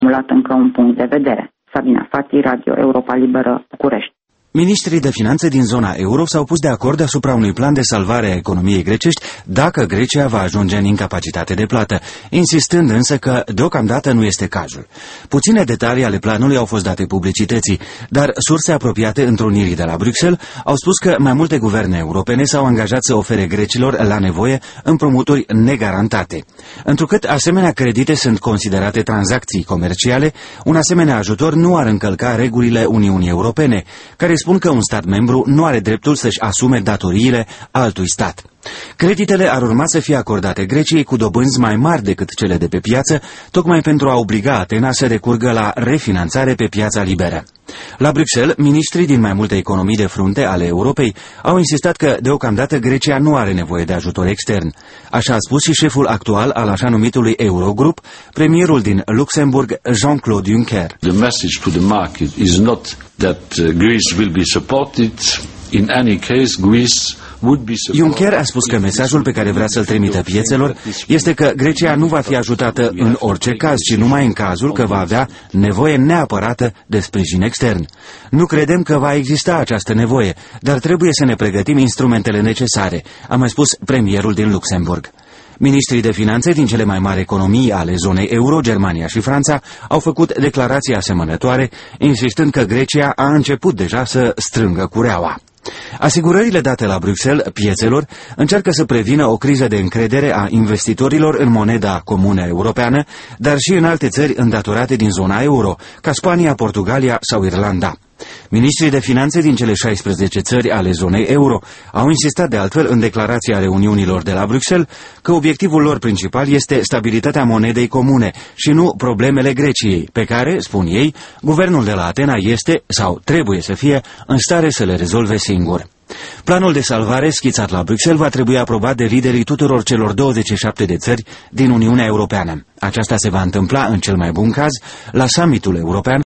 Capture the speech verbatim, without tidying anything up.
formulat încă un punct de vedere. Sabina Fati, Radio Europa Liberă, București. Ministrii de finanțe din zona euro s-au pus de acord asupra unui plan de salvare a economiei grecești dacă Grecia va ajunge în incapacitate de plată, insistând însă că deocamdată nu este cazul. Puține detalii ale planului au fost date publicității, dar surse apropiate întrunirii de la Bruxelles au spus că mai multe guverne europene s-au angajat să ofere grecilor la nevoie împrumuturi negarantate. Întrucât asemenea credite sunt considerate tranzacții comerciale, un asemenea ajutor nu ar încălca regulile Uniunii Europene, care spun că un stat membru nu are dreptul să-și asume datoriile altui stat. Creditele ar urma să fie acordate Greciei cu dobânzi mai mari decât cele de pe piață, tocmai pentru a obliga Atena să recurgă la refinanțare pe piața liberă. La Bruxelles, miniștrii din mai multe economii de frunte ale Europei au insistat că deocamdată Grecia nu are nevoie de ajutor extern. Așa a spus și șeful actual al așa numitului Eurogrup, premierul din Luxemburg, Jean-Claude Juncker. The message to the market is not that Greece will be supported. In any case, Greece Juncker a spus că mesajul pe care vrea să-l trimită piețelor este că Grecia nu va fi ajutată în orice caz, ci numai în cazul că va avea nevoie neapărată de sprijin extern. Nu credem că va exista această nevoie, dar trebuie să ne pregătim instrumentele necesare, a mai spus premierul din Luxemburg. Ministrii de finanțe din cele mai mari economii ale zonei euro, Germania și Franța, au făcut declarații asemănătoare, insistând că Grecia a început deja să strângă cureaua. Asigurările date la Bruxelles piețelor încearcă să prevină o criză de încredere a investitorilor în moneda comună europeană, dar și în alte țări îndatorate din zona euro, ca Spania, Portugalia sau Irlanda. Ministrii de finanțe din cele șaisprezece țări ale zonei euro au insistat de altfel în declarația reuniunilor de la Bruxelles că obiectivul lor principal este stabilitatea monedei comune și nu problemele Greciei, pe care, spun ei, guvernul de la Atena este sau trebuie să fie în stare să le rezolve singur. Planul de salvare schițat la Bruxelles va trebui aprobat de liderii tuturor celor douăzeci și șapte de țări din Uniunea Europeană. Aceasta se va întâmpla, în cel mai bun caz, la summitul european